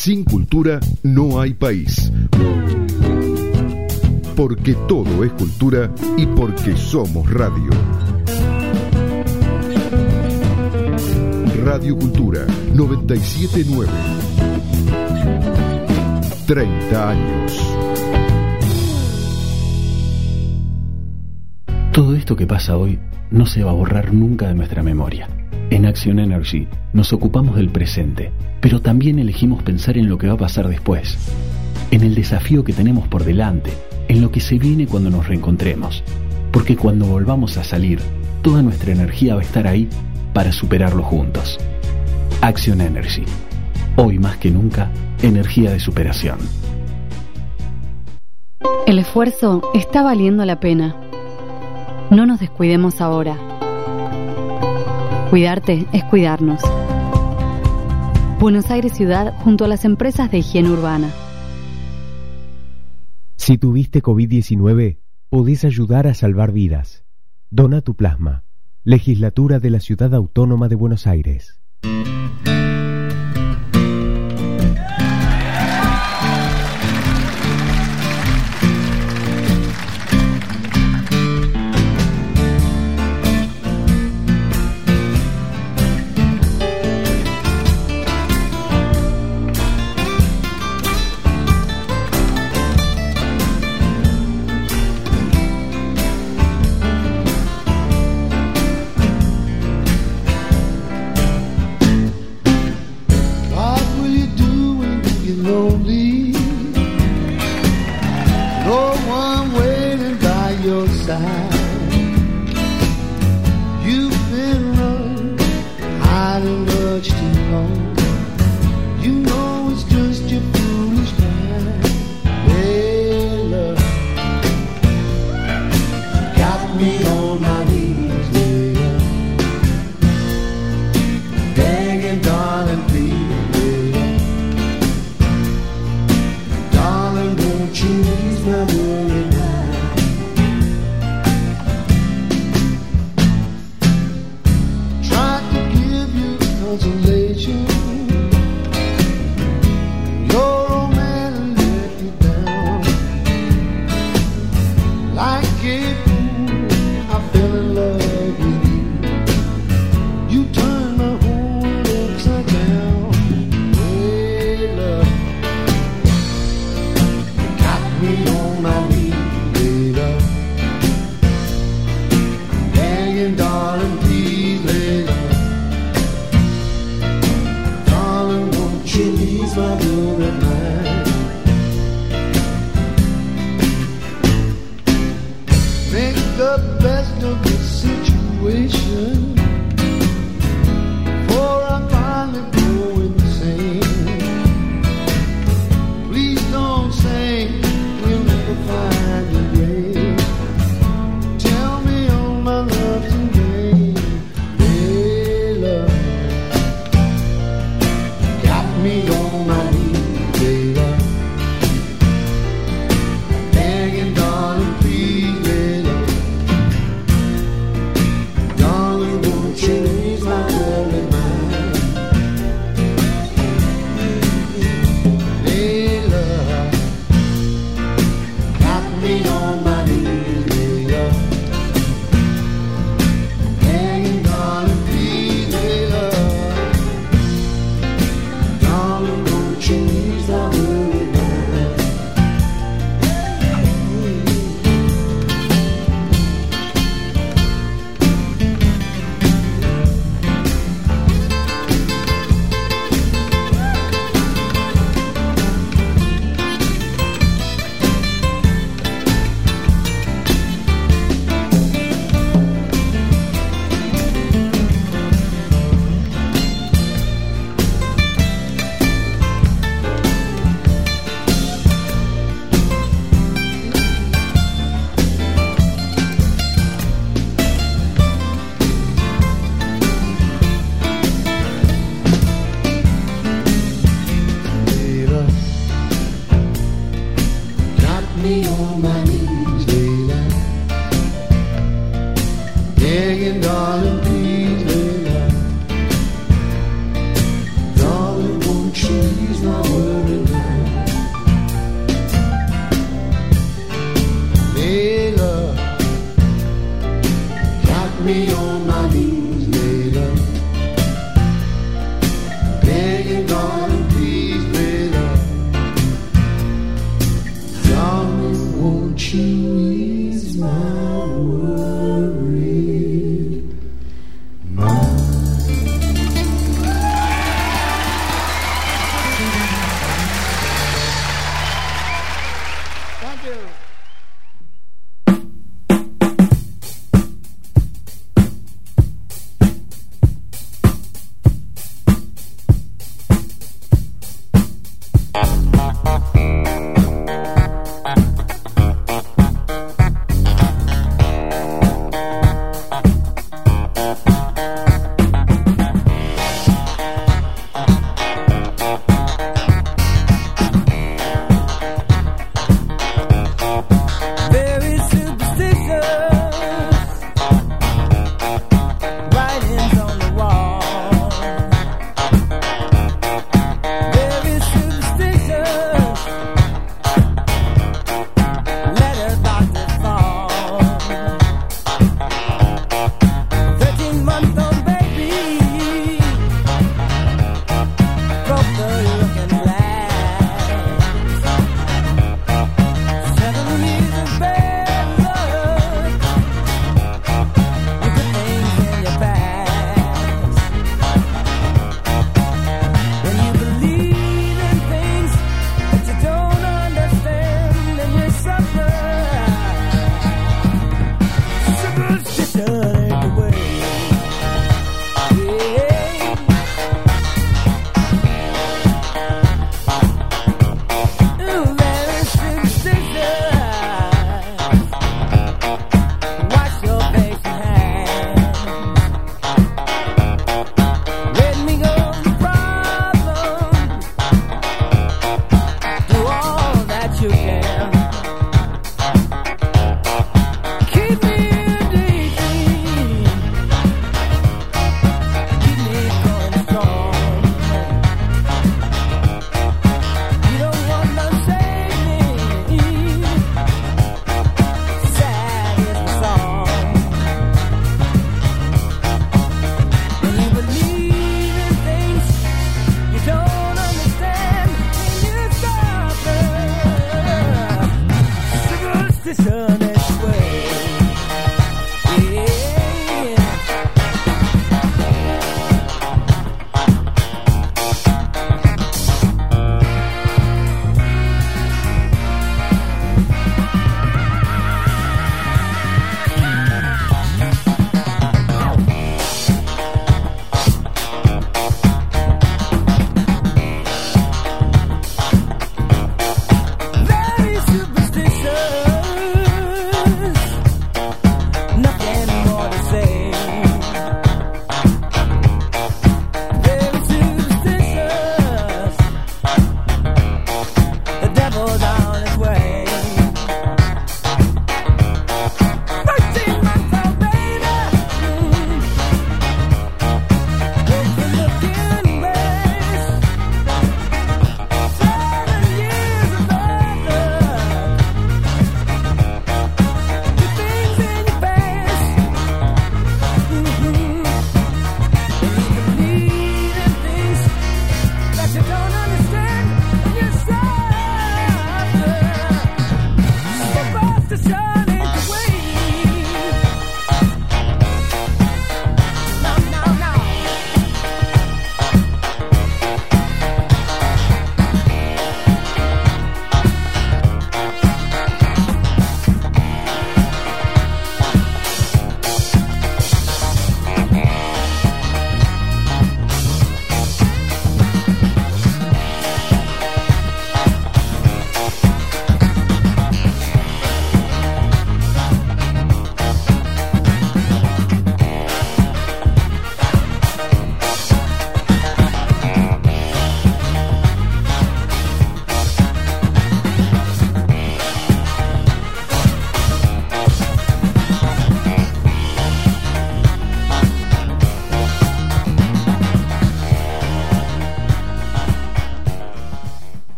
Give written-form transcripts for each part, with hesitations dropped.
Sin cultura no hay país. Porque todo es cultura y porque somos radio. Radio Cultura 97.9. 30 años. Todo esto que pasa hoy no se va a borrar nunca de nuestra memoria. En Action Energy nos ocupamos del presente, pero también elegimos pensar en lo que va a pasar después, en el desafío que tenemos por delante, en lo que se viene cuando nos reencontremos, porque cuando volvamos a salir, toda nuestra energía va a estar ahí para superarlo juntos. Action Energy. Hoy más que nunca, energía de superación. El esfuerzo está valiendo la pena. No nos descuidemos ahora. Cuidarte es cuidarnos. Buenos Aires Ciudad junto a las empresas de higiene urbana. Si tuviste COVID-19, podés ayudar a salvar vidas. Dona tu plasma. Legislatura de la Ciudad Autónoma de Buenos Aires.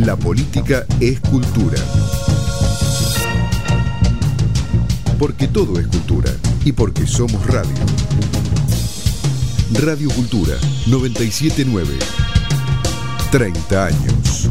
La política es cultura. Porque todo es cultura y porque somos radio. Radio Cultura 979. 30 años.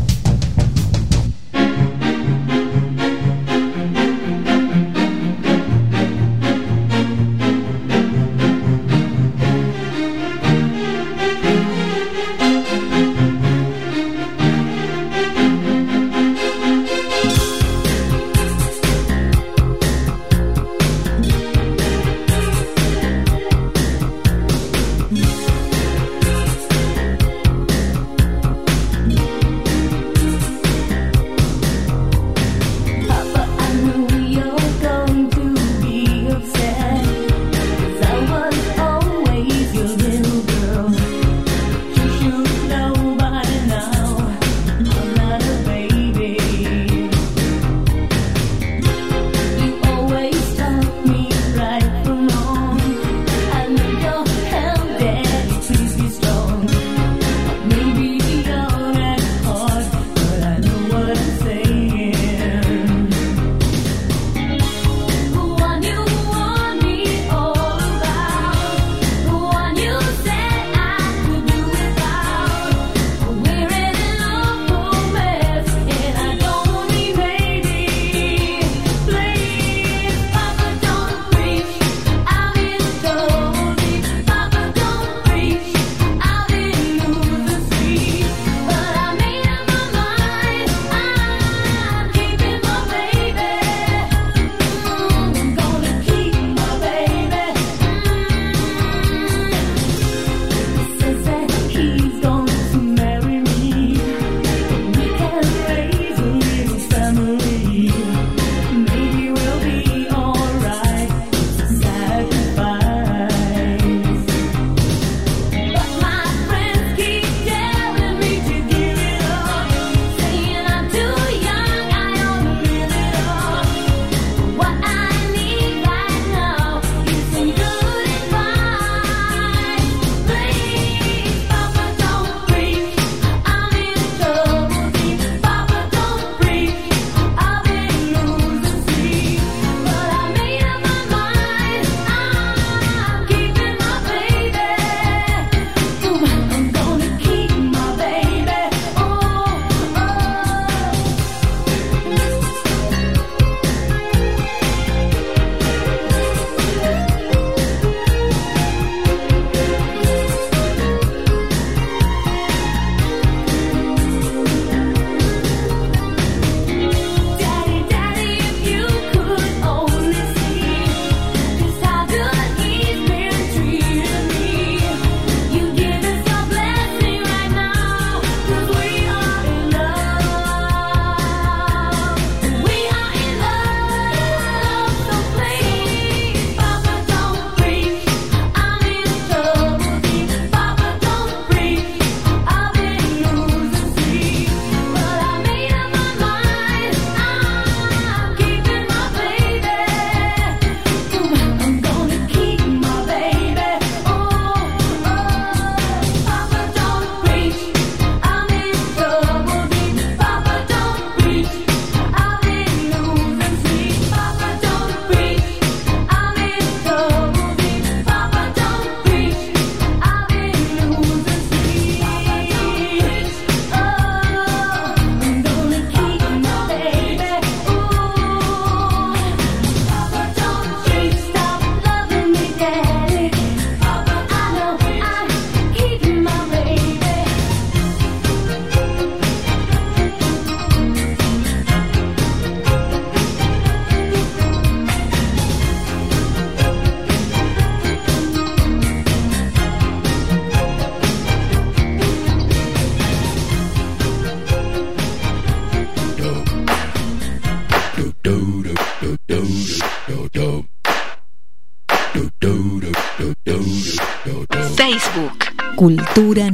Facebook, Cultura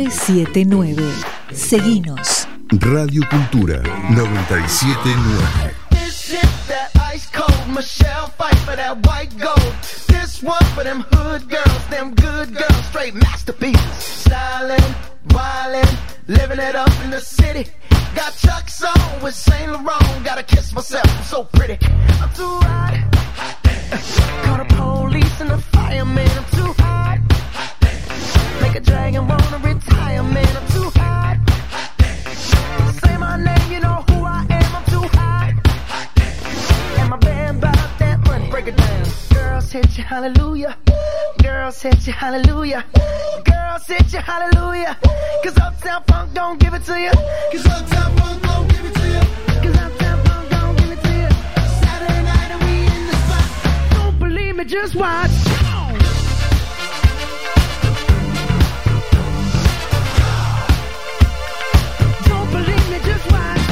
979. Seguinos. Radio Cultura 979. Michelle fight for that white gold. This one for them hood girls, them good girls, straight masterpieces. Stylin', wildin', living it up in the city. Got Chuck's on with Saint Laurent. Gotta kiss myself, I'm so pretty. I'm too hot. Call the police and the fireman. I'm too hot. Make a dragon wanna retire, man. I'm too hot. Say my name, you know who I am. I'm too hot. And my band about that money. Break it down. Girls hit you, hallelujah. Girls hit you, hallelujah. Girls hit you, hallelujah. Cause Uptown Funk don't give it to you. Cause Uptown Funk don't give it to you. Cause Uptown Funk don't give it to you. Saturday night and we in the spot. Don't believe me, just watch. Don't believe me, just watch.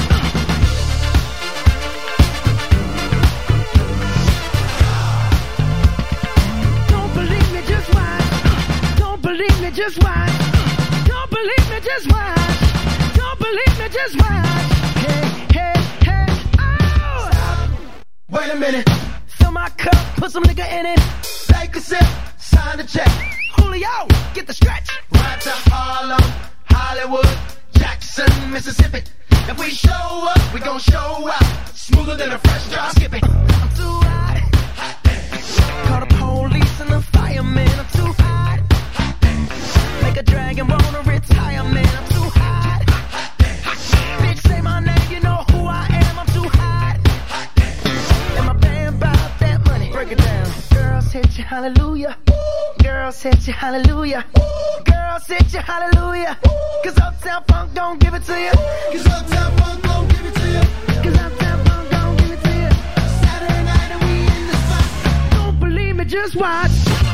Don't believe me, just watch. Don't believe me, just watch. Don't believe me, just watch. Don't believe me, just watch. Hey, hey, hey, oh! Stop. Wait a minute. Fill my cup, put some nigga in it. Take a sip, sign the check. Julio, get the stretch. Right to Harlem, Hollywood, Jackson, Mississippi. If we show up, we gon' show out. Smoother than a fresh drop skipping. I'm too hot. Call the police and the fireman. I'm too hot. Make a dragon wanna retire, man. I'm too hot. Bitch, say my name, you know who I am. I'm too hot. And my band bout that money. Break it down. Girls hit you, hallelujah. Girls hit you, hallelujah. Girls hit you, hallelujah. Cause Uptown Funk don't give it to you. Cause Uptown Funk don't give it to you. Cause Uptown Funk don't give it to you. Saturday night and we in the spot. Don't believe me, just watch.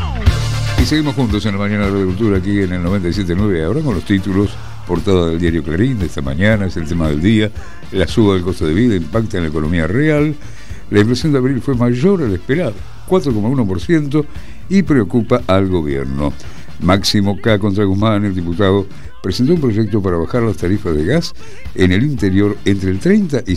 Y seguimos juntos en la mañana de Radio Cultura aquí en el 97.9, ahora con los títulos. Portada del diario Clarín de esta mañana es el tema del día. La suba del costo de vida impacta en la economía real. La inflación de abril fue mayor a la esperada, 4,1%, y preocupa al gobierno. Máximo K. contra Guzmán, el diputado, presentó un proyecto para bajar las tarifas de gas en el interior entre el 30 y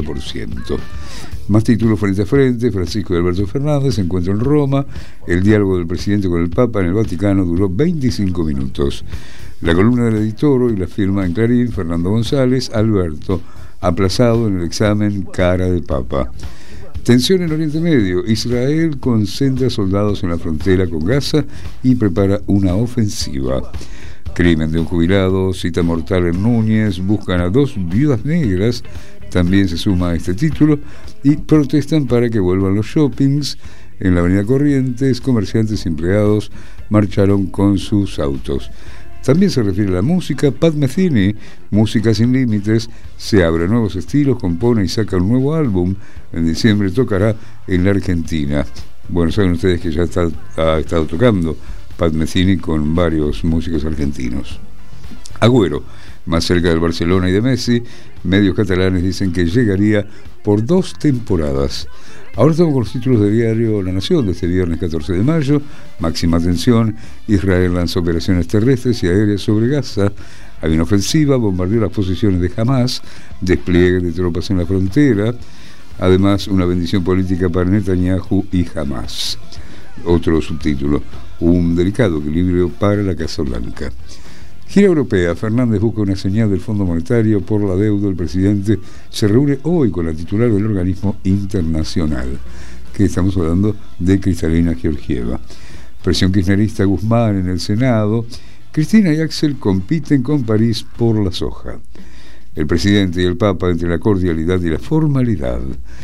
50%. Más títulos frente a frente. Francisco y Alberto Fernández se encuentran en Roma. El diálogo del presidente con el Papa en el Vaticano duró 25 minutos. La columna del editor y la firma en Clarín, Fernando González, Alberto, aplazado en el examen cara de Papa. Tensión en Oriente Medio. Israel concentra soldados en la frontera con Gaza y prepara una ofensiva. Crimen de un jubilado, cita mortal en Núñez, buscan a 2 viudas negras, también se suma a este título, y protestan para que vuelvan los shoppings. En la avenida Corrientes, comerciantes y empleados marcharon con sus autos. También se refiere a la música. Pat Metheny, Música Sin Límites, se abre a nuevos estilos, compone y saca un nuevo álbum. En diciembre tocará en la Argentina. Bueno, saben ustedes que ya ha estado tocando Pat Metheny con varios músicos argentinos. Agüero, más cerca del Barcelona y de Messi, medios catalanes dicen que llegaría por 2 temporadas. Ahora estamos con los títulos de diario La Nación de este viernes 14 de mayo. Máxima tensión. Israel lanza operaciones terrestres y aéreas sobre Gaza. Hay una ofensiva, bombardeó las posiciones de Hamas, despliegue de tropas en la frontera. Además, una bendición política para Netanyahu y Hamas. Otro subtítulo, un delicado equilibrio para la Casa Blanca. Gira europea. Fernández busca una señal del Fondo Monetario por la deuda. El presidente se reúne hoy con la titular del organismo internacional, que estamos hablando de Cristalina Georgieva. Presión kirchnerista Guzmán en el Senado. Cristina y Axel compiten con París por la soja. El presidente y el Papa entre la cordialidad y la formalidad.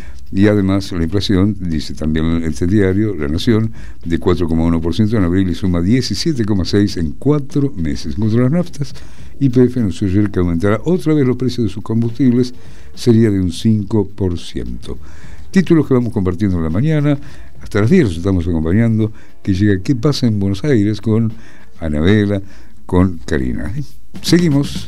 Y además la inflación, dice también este diario, La Nación, de 4,1% en abril y suma 17,6% en 4 meses. En cuanto a las naftas, YPF anunció ayer que aumentará otra vez los precios de sus combustibles, sería de un 5%. Títulos que vamos compartiendo en la mañana. Hasta las 10 nos estamos acompañando, que llega ¿Qué pasa en Buenos Aires? Con Anabela, con Karina. Seguimos.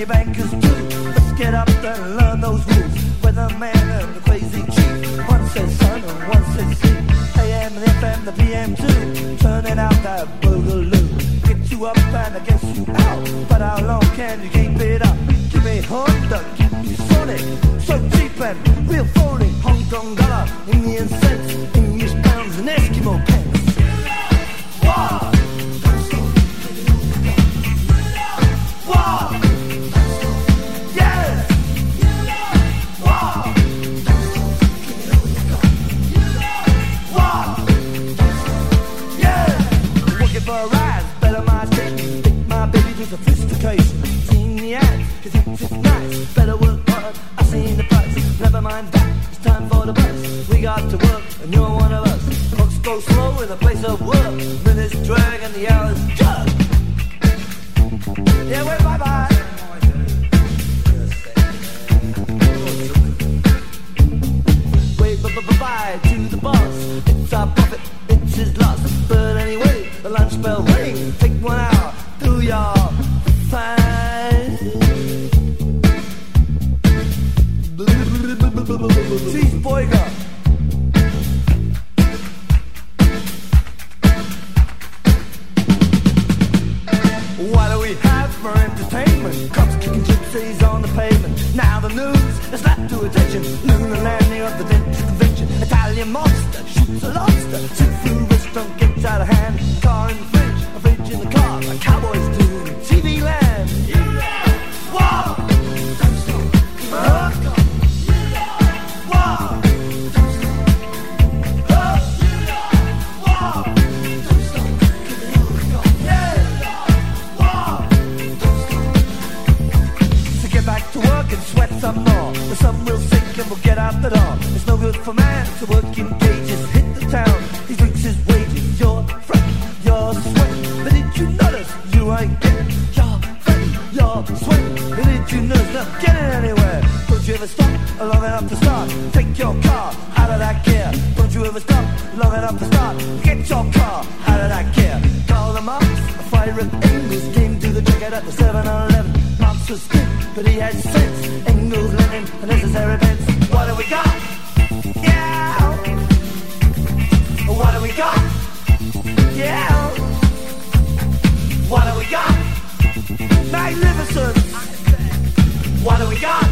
your bankers too. Let's get up and learn those rules. Weatherman and the crazy chief. One says sun and one says sea. AM and FM, the PM too. Turning out that boogaloo. Get you up and I guess you out. But how long can you keep it up? Give me Honda, give me Sonic. So cheap and real phony. Hong Kong dollar, Indian cents, English pounds and Eskimo pence. Wow! Wow! Yeah! Wow! Wow! Yeah! Looking for a rise, better my station. Take my baby to sophistication. Seen the ads, cause it's nice. Better work hard, I seen the price. Never mind that, it's time for the bus. We got to work, and you're one of us. Clocks go slow in the place of work. Minutes drag and the hours jug. Yeah, well, bye-bye. Wave bye-bye to the boss. It's our profit, it's his loss. But anyway, the lunch bell ring. Take 1 hour, do your fine. Cheese boyga. What do we have for entertainment? Cops kicking gypsies on the pavement. Now the news is slapped to attention. Lunar landing of the dentist convention. Italian monster shoots a lobster. Seafood restaurant gets out of hand. Car in the fridge, a fridge in the car. Like cowboys do in TV land. Wow! Wow! Back to work and sweat some more. The sun will sink and we'll get out the door. It's no good for man to work in cages. Hit the town, he drinks his wages. You're fretting, you're sweating. But did you notice you ain't getting? You're fretting, you're sweating. But did you notice not getting anywhere? Don't you ever stop long enough to start? Take your car out of that gear. Don't you ever stop long enough to start? Get your car out of that gear. Call them up, a fire at Engels. Came to the jacket at the 7-Eleven. Marx was thin, but he had sense. Engels, Lenin, the necessary events. What do we got? Yeah. What do we got? Yeah. What do we got? Magnificent. What do we got?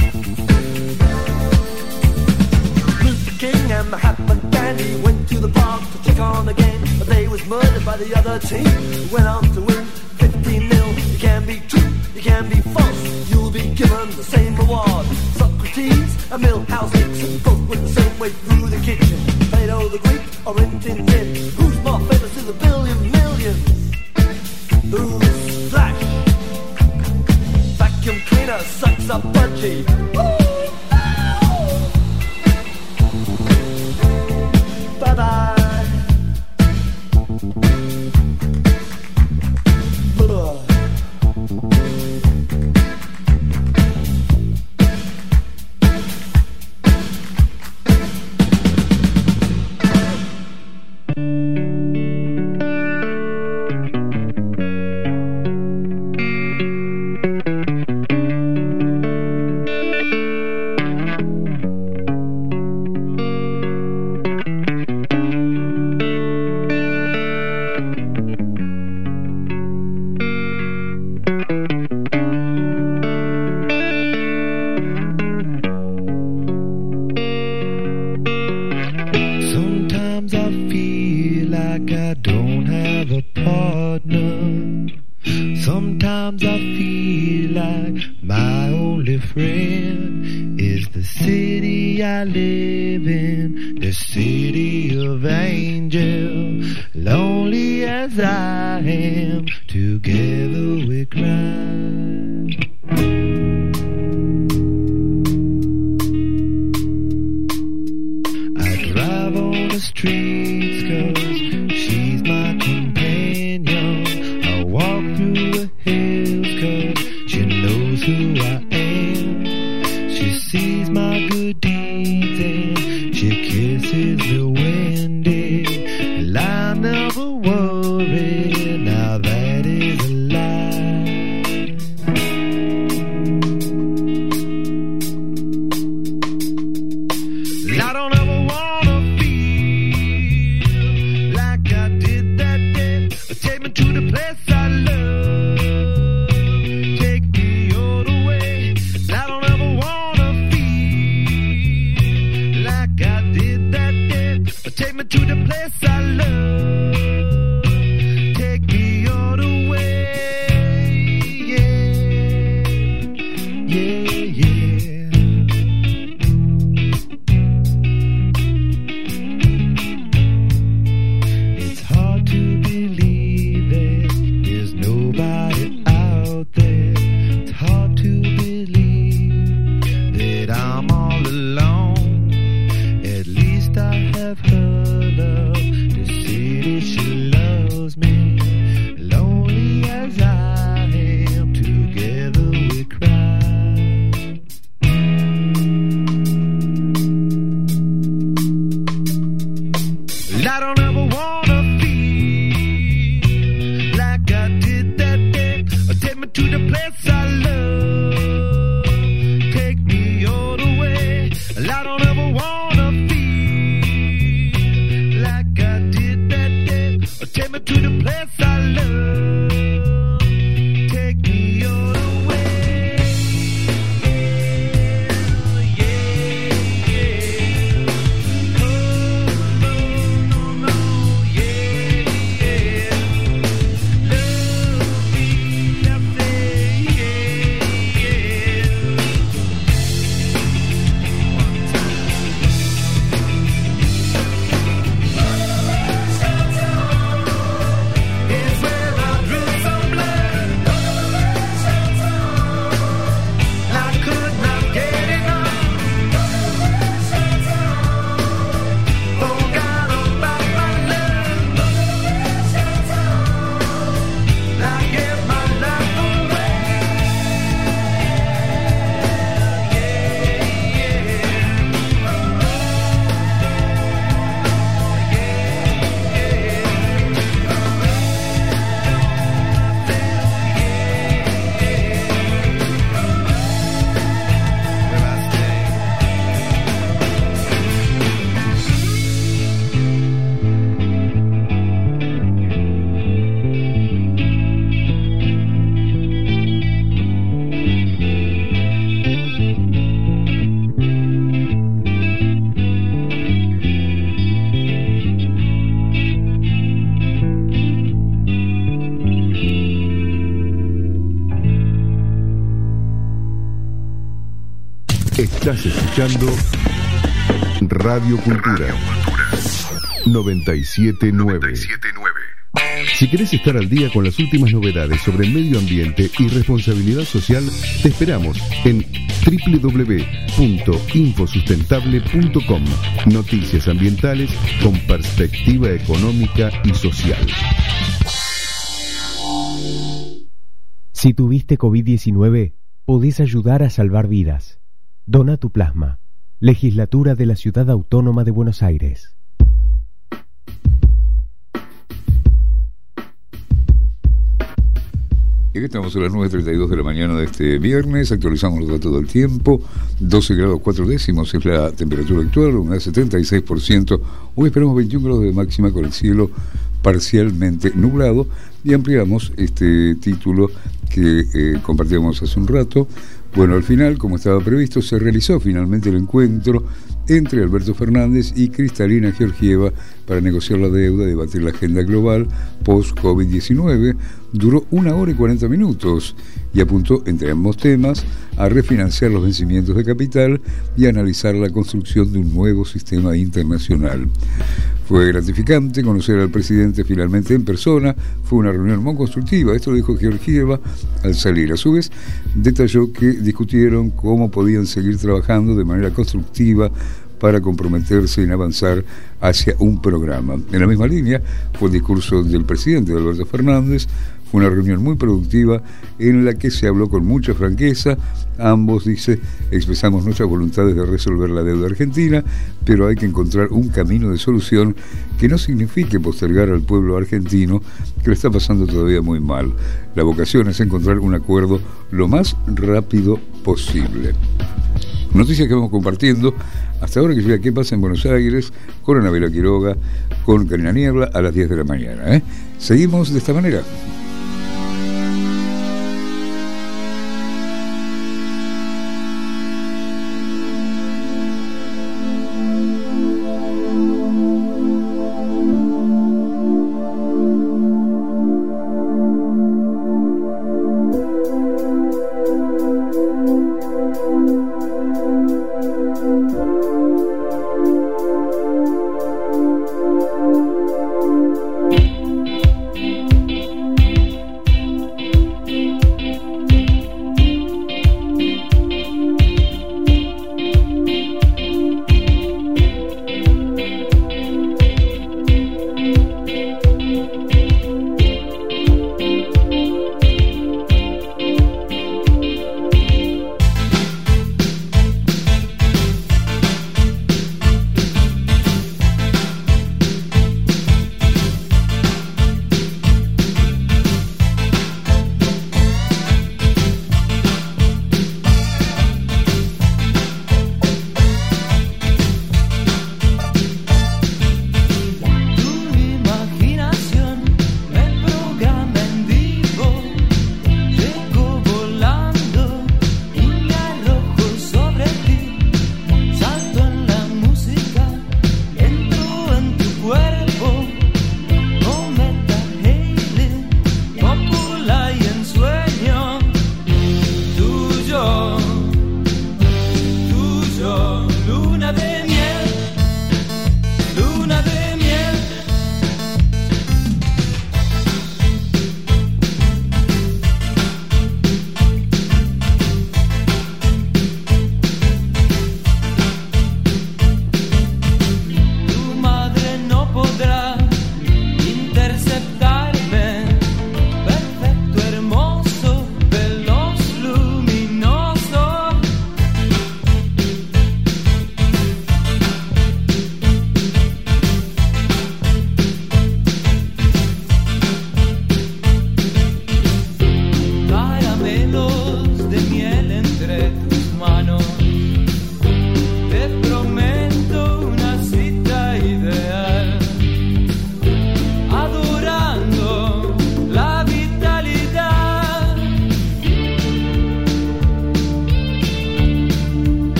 Luther King and Mahatma Gandhi went to the park to check on the game, but they was murdered by the other team. Went on to win 15-0. You can be true, you can be false. You'll be given the same reward. Socrates and Milhouse Nixon both went the same way through the kitchen. Plato the Greek or Tintin. Who's more famous to the billion millions? Who's Flash? Vacuum cleaner sucks up budgie. Bye-bye. Estás escuchando Radio Cultura 979. Si querés estar al día con las últimas novedades sobre el medio ambiente y responsabilidad social, te esperamos en www.infosustentable.com. Noticias ambientales con perspectiva económica y social. Si tuviste COVID-19, podés ayudar a salvar vidas. Dona tu plasma. Legislatura de la Ciudad Autónoma de Buenos Aires. Y estamos a las 9:32 de la mañana de este viernes, actualizamos los datos del tiempo, 12 grados 4 décimos es la temperatura actual, humedad 76%, hoy esperamos 21 grados de máxima con el cielo parcialmente nublado, y ampliamos este título que compartíamos hace un rato. Bueno, al final, como estaba previsto, se realizó finalmente el encuentro entre Alberto Fernández y Kristalina Georgieva para negociar la deuda y debatir la agenda global post-COVID-19. Duró 1 hora y 40 minutos y apuntó, entre ambos temas, a refinanciar los vencimientos de capital y a analizar la construcción de un nuevo sistema internacional. Fue gratificante conocer al presidente finalmente en persona, fue una reunión muy constructiva, esto lo dijo Georgieva al salir. A su vez, detalló que discutieron cómo podían seguir trabajando de manera constructiva para comprometerse en avanzar hacia un programa. En la misma línea fue el discurso del presidente Alberto Fernández. Fue una reunión muy productiva en la que se habló con mucha franqueza. Ambos, dice, expresamos nuestras voluntades de resolver la deuda argentina, pero hay que encontrar un camino de solución que no signifique postergar al pueblo argentino, que lo está pasando todavía muy mal. La vocación es encontrar un acuerdo lo más rápido posible. Noticias que vamos compartiendo hasta ahora, que llega qué pasa en Buenos Aires con Anabela Quiroga, con Karina Niebla a las 10 de la mañana. Seguimos de esta manera.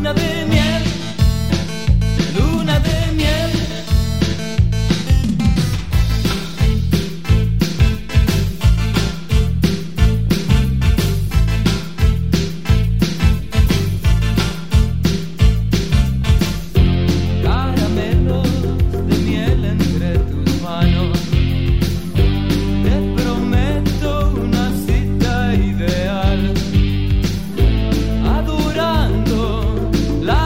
luna de miel, luna de miel. Caramelos de miel entre tus manos, te prometo una cita ideal, adorando la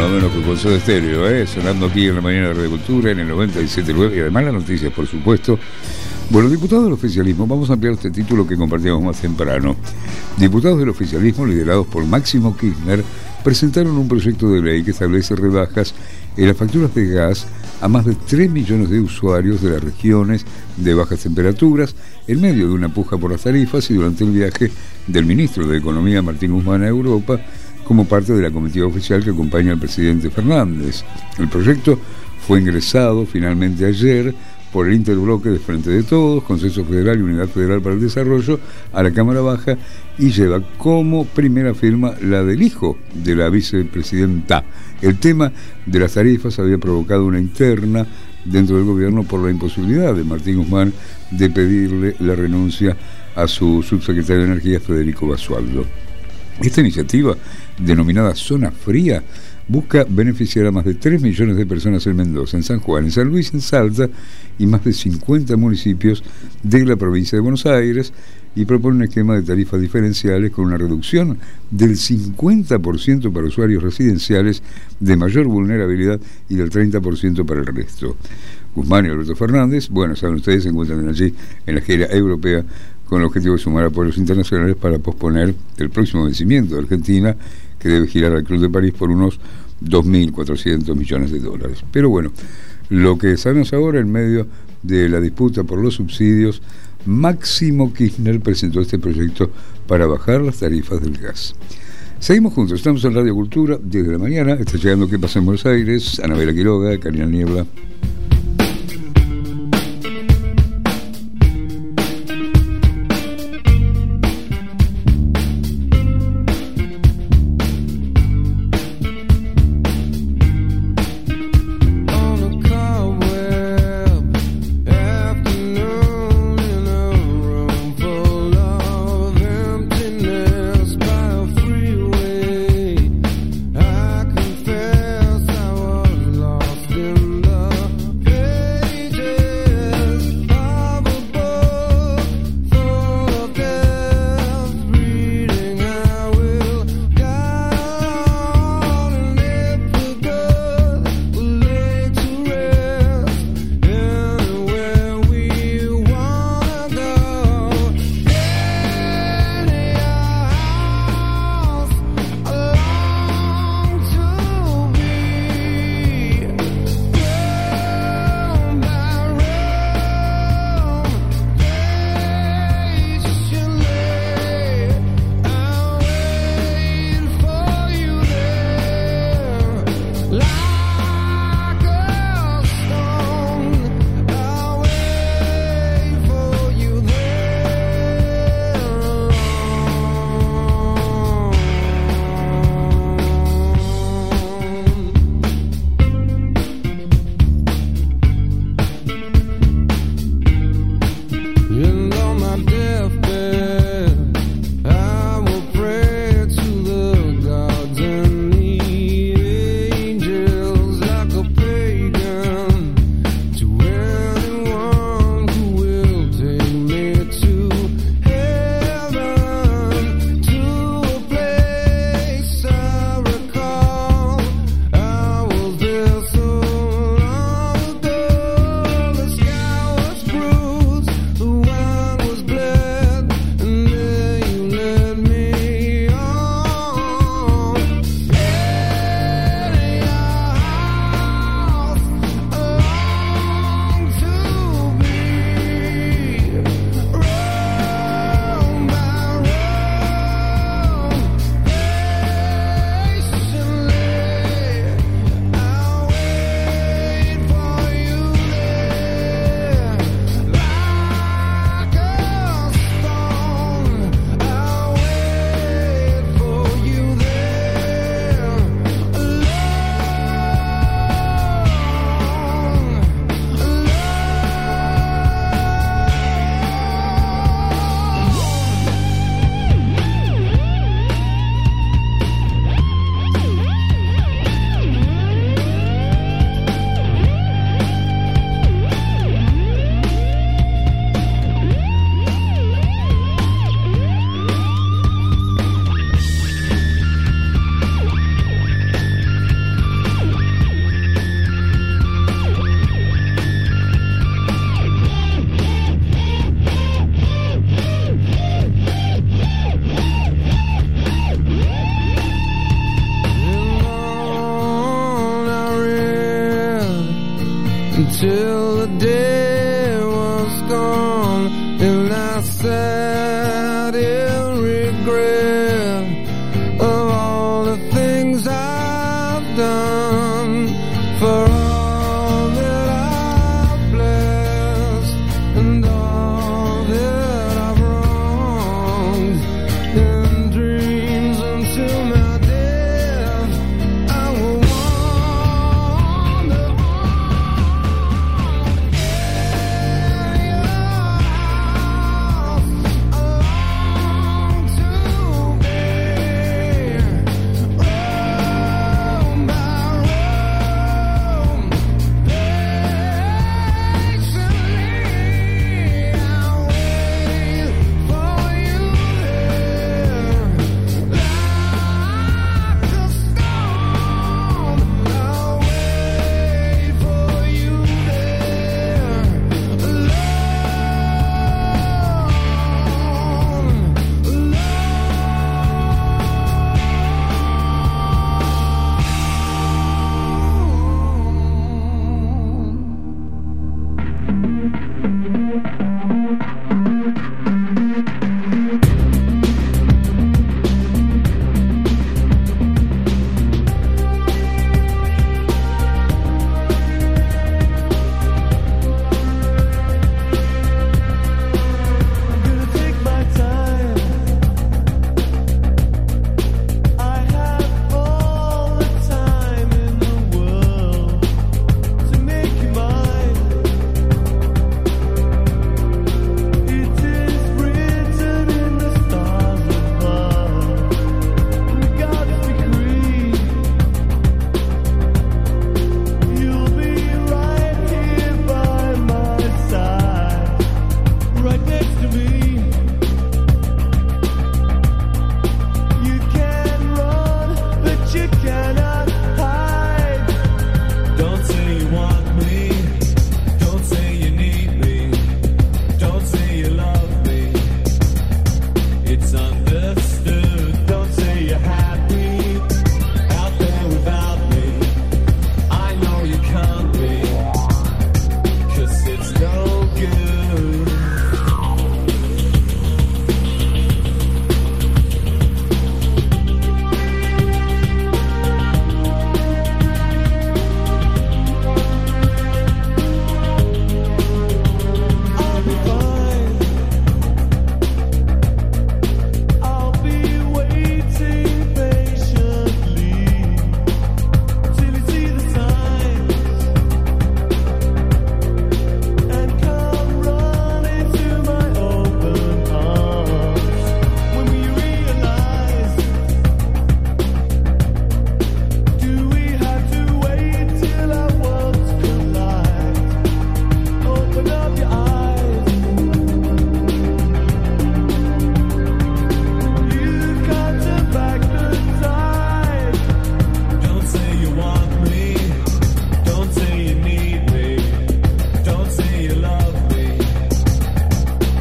nada menos que con Soda Stereo, sonando aquí en la mañana de Radio Cultura, en el 97.9, y además las noticias, por supuesto. Bueno, diputados del oficialismo, vamos a ampliar este título que compartíamos más temprano. Diputados del oficialismo, liderados por Máximo Kirchner, presentaron un proyecto de ley que establece rebajas en las facturas de gas a más de 3 millones de usuarios de las regiones de bajas temperaturas, en medio de una puja por las tarifas y durante el viaje del ministro de Economía, Martín Guzmán, a Europa, como parte de la comitiva oficial que acompaña al presidente Fernández. El proyecto fue ingresado finalmente ayer por el interbloque de Frente de Todos, Consenso Federal y Unidad Federal para el Desarrollo, a la Cámara Baja, y lleva como primera firma la del hijo de la vicepresidenta. El tema de las tarifas había provocado una interna dentro del gobierno por la imposibilidad de Martín Guzmán de pedirle la renuncia a su subsecretario de Energía, Federico Basualdo. Esta iniciativa, denominada Zona Fría, busca beneficiar a más de 3 millones de personas en Mendoza, en San Juan, en San Luis, en Salta y más de 50 municipios de la provincia de Buenos Aires, y propone un esquema de tarifas diferenciales con una reducción del 50% para usuarios residenciales de mayor vulnerabilidad y del 30% para el resto. Guzmán y Alberto Fernández, bueno, saben ustedes, se encuentran allí en la gira europea con el objetivo de sumar apoyos internacionales para posponer el próximo vencimiento de Argentina, que debe girar al Club de París por unos 2.400 millones de dólares. Pero bueno, lo que sabemos ahora, en medio de la disputa por los subsidios, Máximo Kirchner presentó este proyecto para bajar las tarifas del gas. Seguimos juntos, estamos en Radio Cultura, 10 de la mañana, está llegando ¿Qué pasa en Buenos Aires? Anabela Quiroga, Karina Niebla.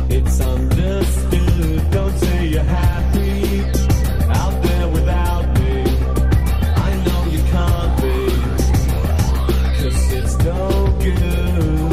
It's understood. Don't say you're happy out there without me. I know you can't be, 'cause it's no good.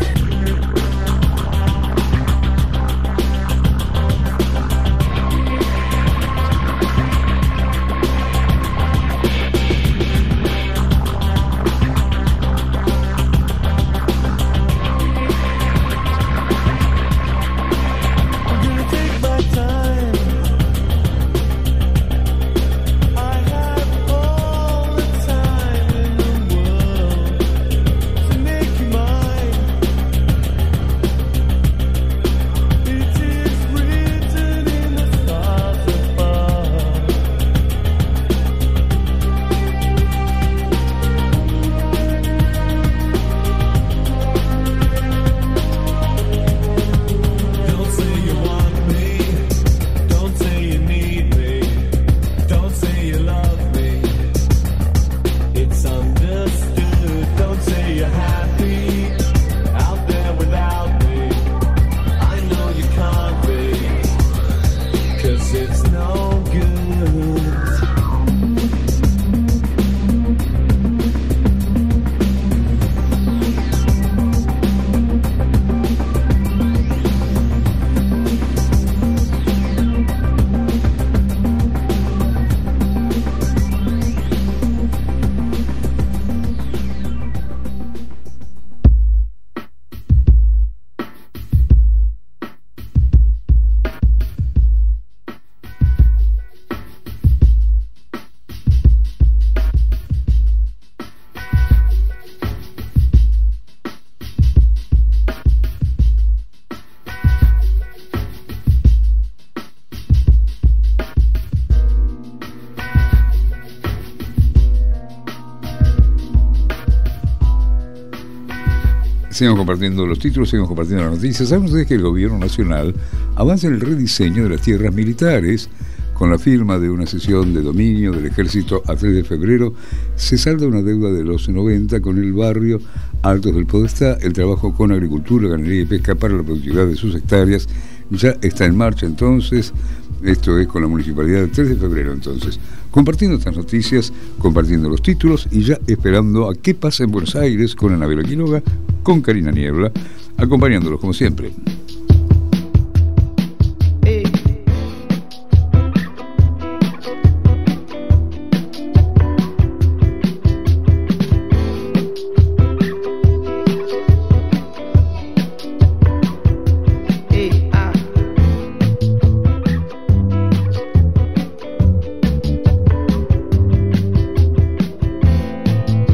Seguimos compartiendo los títulos, seguimos compartiendo las noticias. Saben ustedes que el gobierno nacional avanza en el rediseño de las tierras militares. Con la firma de una cesión de dominio del ejército a 3 de febrero, se salda una deuda de los 90 con el barrio Altos del Podestá. El trabajo con agricultura, ganadería y pesca para la productividad de sus hectáreas ya está en marcha entonces. Esto es con la municipalidad del 3 de febrero entonces. Compartiendo estas noticias, compartiendo los títulos y ya esperando a qué pasa en Buenos Aires con Anabela Quiroga, con Karina Niebla, acompañándolos como siempre.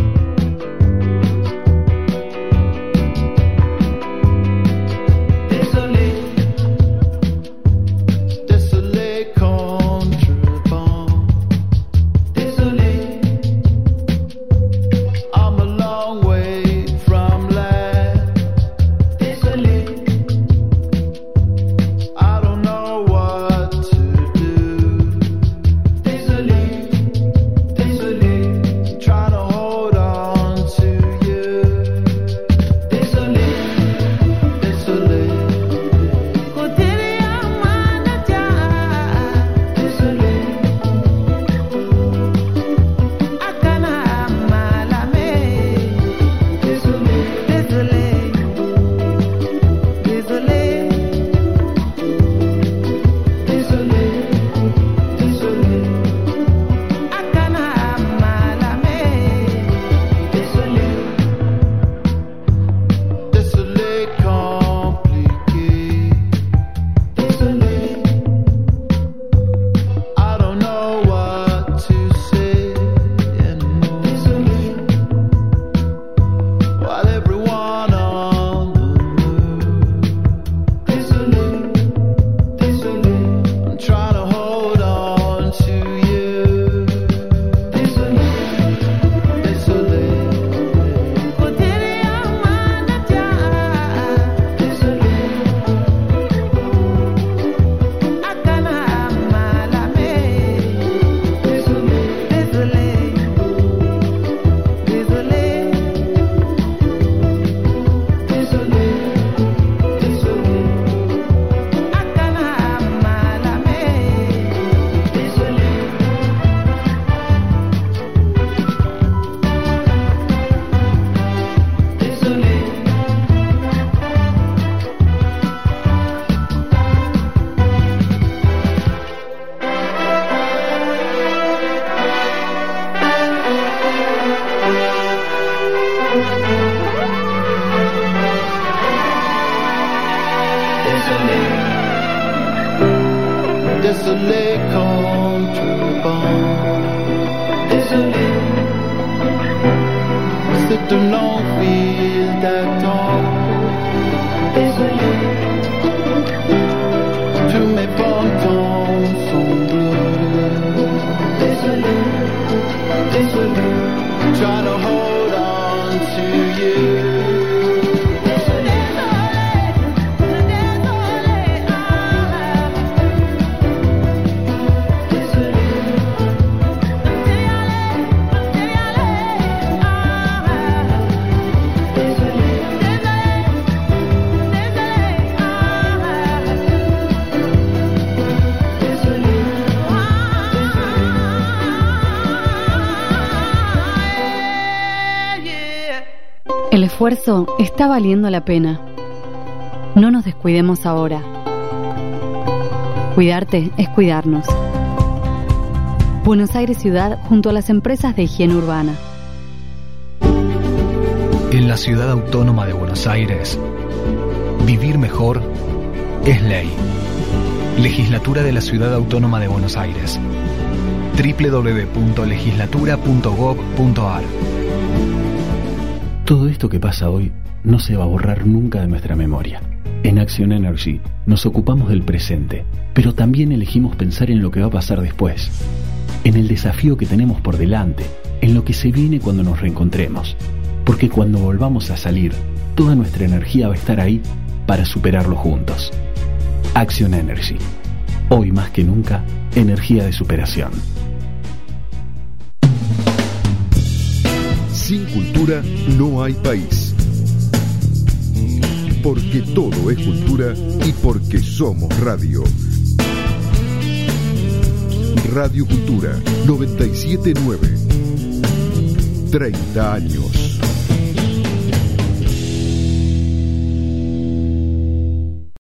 There's désolé contrebande. Désolé, c'est une longue file d'attente. Désolé, tous mes fantômes sont bleus. Désolé, désolé, try to hold on to you. El esfuerzo está valiendo la pena. No nos descuidemos ahora. Cuidarte es cuidarnos. Buenos Aires Ciudad junto a las empresas de higiene urbana. En la Ciudad Autónoma de Buenos Aires, vivir mejor es ley. Legislatura de la Ciudad Autónoma de Buenos Aires. www.legislatura.gov.ar. Todo esto que pasa hoy no se va a borrar nunca de nuestra memoria. En Action Energy nos ocupamos del presente, pero también elegimos pensar en lo que va a pasar después, en el desafío que tenemos por delante, en lo que se viene cuando nos reencontremos, porque cuando volvamos a salir, toda nuestra energía va a estar ahí para superarlo juntos. Action Energy. Hoy más que nunca, energía de superación. Sin cultura no hay país. Porque todo es cultura y porque somos radio. Radio Cultura 979. 30 años.